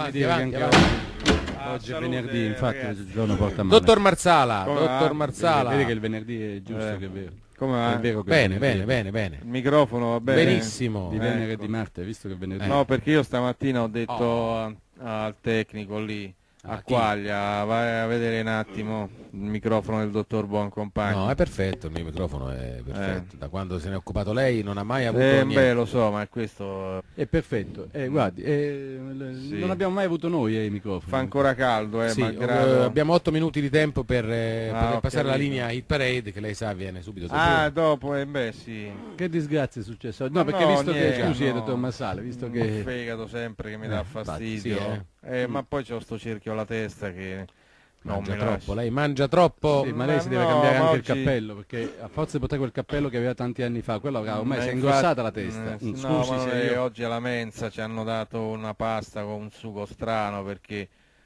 avanti, avanti. Oggi è venerdì, infatti il giorno porta male. Dottor Marsala, Vedi che il venerdì è giusto, che è vero. Come È vero che Bene, è venerdì. bene. il microfono va bene? Benissimo. Di venere e di Marte, visto che è venerdì. No, perché io stamattina ho detto al tecnico lì, a chi? Quaglia, vai a vedere un attimo il microfono del dottor Buoncompagni. No, è perfetto, il mio microfono è perfetto. Da quando se ne è occupato lei non ha mai avuto niente. Beh, lo so, ma questo È perfetto. Guardi, Sì. non abbiamo mai avuto noi i microfoni. fa ancora caldo, Sì, malgrado... abbiamo 8 minuti di tempo per poter ho passare la capito. linea Hit Parade, che lei sa viene subito dopo. dopo, beh sì. Che disgrazia è successo oggi? Ma No, perché no, visto niente, che scusi, no. dottor Marsale, visto Il che fegato sempre che mi dà infatti, fastidio. sì, Ma poi c'ho sto cerchio alla testa che non Mangia mi troppo, lascia. lei mangia troppo. sì, ma lei si deve no, cambiare ma anche oggi- il cappello, perché a forza di portare quel cappello che aveva tanti anni fa, quello ormai si è infatti- ingrossata la testa. no, Scusi ma se io... oggi alla mensa ci hanno dato una pasta con un sugo strano perché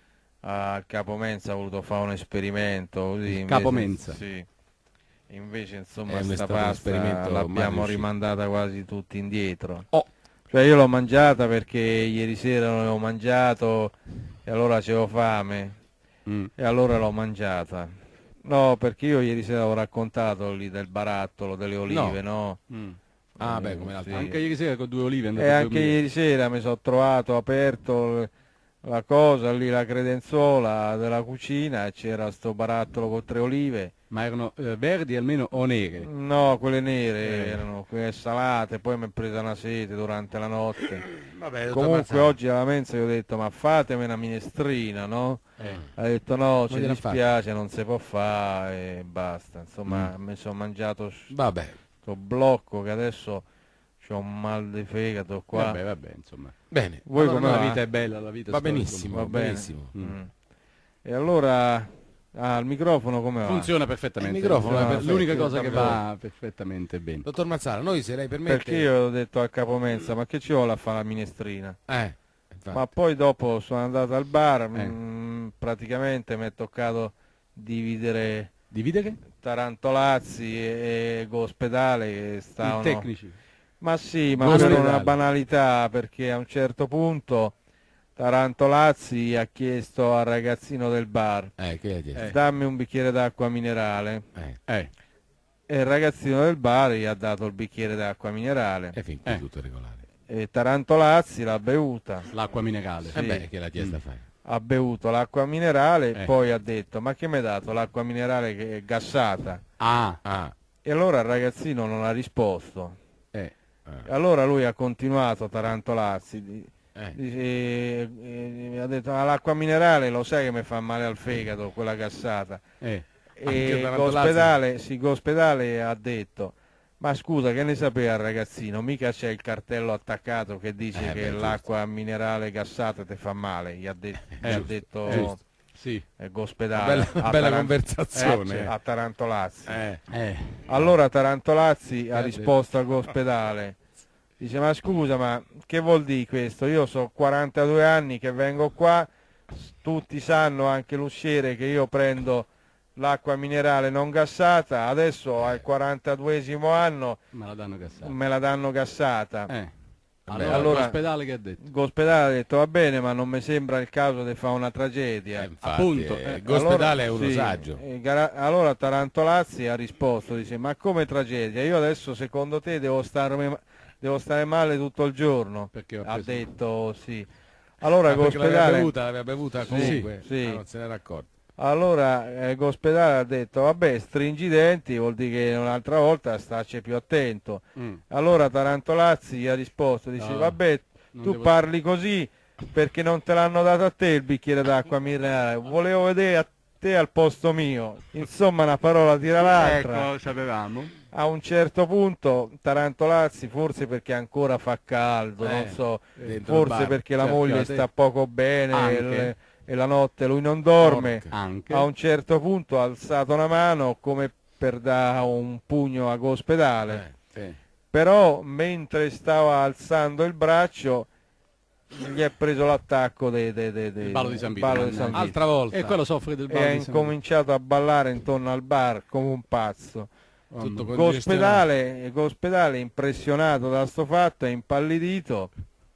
il capomensa ha voluto fare un esperimento così, invece- capomensa? Sì. Invece insomma È sta stato un pasta esperimento l'abbiamo malriuscito. rimandata quasi tutti indietro. Oh. Cioè io l'ho mangiata perché ieri sera non avevo mangiato e allora avevo fame e allora l'ho mangiata. No, perché io ieri sera ho raccontato lì del barattolo, delle olive, no? Ah, beh, come l'altro. Sì. Anche ieri sera con 2 olive è andato E a anche dormire. ieri sera mi sono trovato aperto la cosa lì, la credenzola della cucina e c'era sto barattolo con 3 olive. Ma erano verdi almeno o nere? No, quelle nere erano quelle salate, poi mi è presa una sete durante la notte. Vabbè, dottor Comunque Marsala. oggi alla mensa gli ho detto ma fatemi una minestrina, no? Ha detto no, ci gliel'ha dispiace, non si può fare e basta. Insomma, mi sono mangiato Vabbè, sto blocco che adesso ho un mal di fegato qua. Vabbè, insomma. bene. Voi Allora, come no, va? la vita è bella, la vita Va è storica. benissimo, Va bene. benissimo. E allora il microfono come va? Funziona perfettamente. Il microfono Funziona è perfetto, l'unica cosa che davvero. va perfettamente bene. Dottor Marsala, noi se lei permette... Perché io ho detto al capomensa ma che ci vuole a fare la minestrina? infatti. Ma poi dopo sono andato al bar, praticamente mi è toccato dividere Dividere? Tarantolazzi e Gospedale che I stavano... tecnici. Ma sì, ma Gospedale. per una banalità, perché a un certo punto Tarantolazzi ha chiesto al ragazzino del bar Che gli ha chiesto? dammi un bicchiere d'acqua minerale Eh. e il ragazzino del bar gli ha dato il bicchiere d'acqua minerale E fin qui tutto regolare. e Tarantolazzi l'ha bevuta. L'acqua minerale. Beh, che l'ha chiesto a fare? Ha bevuto l'acqua minerale e Eh. poi ha detto ma che mi hai dato l'acqua minerale che è gassata? Ah. E allora il ragazzino non ha risposto. Eh. E allora lui ha continuato Tarantolazzi, ha detto ma l'acqua minerale lo sai che mi fa male al fegato, quella gassata. Eh. Anche E Tarantolazzi? Gospedale ha detto ma scusa che ne sapeva il ragazzino, mica c'è il cartello attaccato che dice che giusto. l'acqua minerale gassata ti fa male, gli ha detto giusto. Sì. Gospedale Bella conversazione. a Tarantolazzi. Allora Allora Tarantolazzi ha risposto a Gospedale, dice ma scusa ma che vuol dire questo? Io so 42 anni che vengo qua, tutti sanno, anche l'usciere, che io prendo l'acqua minerale non gassata, adesso al 42esimo anno me la danno gassata. me la danno gassata. Allora, l'ospedale che ha detto? Gospedale ha detto va bene ma non mi sembra il caso di fare una tragedia. Infatti, appunto, il Gospedale è uno sì, saggio. allora Tarantolazzi ha risposto, dice ma come tragedia? Io adesso secondo te devo stare male tutto il giorno? Perché ho Ha preso- detto sì. Allora Perché Gospedale, l'aveva bevuta comunque, sì. non se n'era accorto. allora Gospedale ha detto vabbè stringi i denti, vuol dire che un'altra volta starci più attento. Allora Tarantolazzi gli ha risposto, dice No, vabbè tu devo- parli così perché non te l'hanno dato a te il bicchiere d'acqua minerale, volevo vedere a te al posto mio. Insomma una parola tira l'altra. Ecco, sapevamo. A un certo punto Tarantolazzi, forse perché ancora fa caldo, non so, dentro il forse bar. perché la Certo, moglie te- sta poco bene Anche. e la notte lui non dorme, Anche. a un certo punto ha alzato una mano come per dare un pugno a Gospedale, però mentre stava alzando il braccio gli è preso l'attacco Il ballo di San Vito. ballo di San Vito. Altra volta. E quello soffre del E ha ballo di San Vito. incominciato a ballare intorno al bar come un pazzo. Tutto congestionato. Gospedale impressionato da sto fatto è impallidito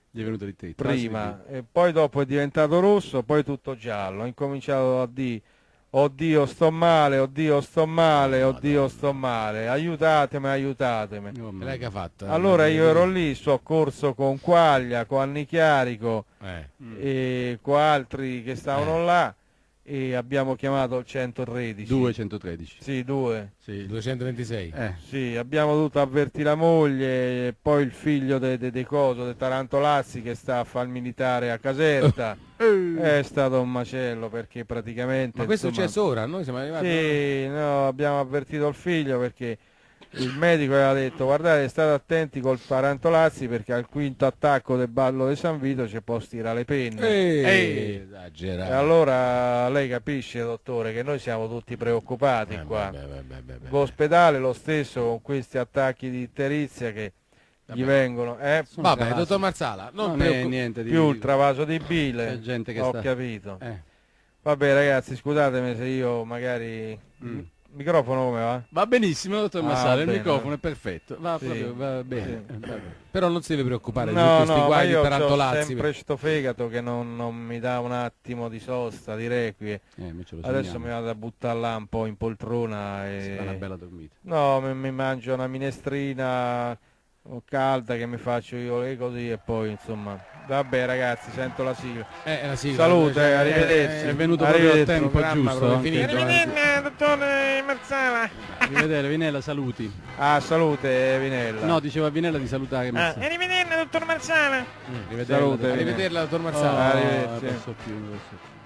Gli è venuto di te. prima, e poi dopo è diventato rosso, poi tutto giallo. Ho incominciato a dire: oddio sto male, oddio sto male, oddio sto male, aiutatemi, aiutatemi. E lei che ha fatto? Allora io ero lì, soccorso con Quaglia, con Anni Chiarico e con altri che stavano là, e abbiamo chiamato il 113. 213. Sì, 2. Sì, 226. Sì, abbiamo dovuto avvertire la moglie e poi il figlio de Tarantolazzi che sta a fare il militare a Caserta. È stato un macello perché praticamente... Ma questo è insomma, successo ora? Noi siamo arrivati... Sì, no, abbiamo avvertito il figlio perché il medico aveva detto: guardate, state attenti col Tarantolazzi perché al quinto attacco del ballo di San Vito ci può stirare le penne. E Esagerato. allora lei capisce, dottore, che noi siamo tutti preoccupati qua. Beh. L'ospedale lo stesso con questi attacchi di iterizia che gli vengono. Vabbè, dottor Marsala, non è niente di Più il travaso di bile. C'è gente che ho sta... capito. Vabbè ragazzi, scusatemi se io magari... Microfono come va? Va benissimo, dottor Massala, il bene. microfono è perfetto, va Sì. proprio, va bene. Sì. Però non si deve preoccupare di No, tutti questi ma guai di io ho Tarantolazzi. sempre sto fegato che non mi dà un attimo di sosta, di requie. Invece lo Adesso segniamo. mi vado a buttare là un po' in poltrona Si fa una e... bella dormita. No, mi mangio una minestrina calda che mi faccio io e così, e poi insomma... Vabbè ragazzi, sento la sigla. La sigla, Salute, arrivederci. È venuto proprio a Arrivederci. tempo programma giusto. proprio anche. finito. Arrivederci, dottore Marsala. Rivedere, Vinella, saluti. Ah, salute Vinella. No, diceva Vinella di salutare Massala. Arrivederci, dottor Marsala. Rivederla, salute, dottor- Arrivederla, dottor Oh, Marsala. arrivederci. posso più, non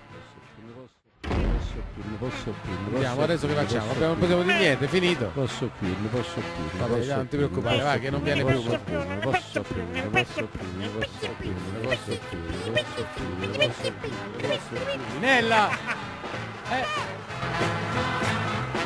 posso più. Andiamo, adesso che facciamo? Non possiamo dire niente, è finito. Posso più, non posso più. Vabbè, dai, non ti preoccupare, va, che non viene più. Non posso più. Vinella!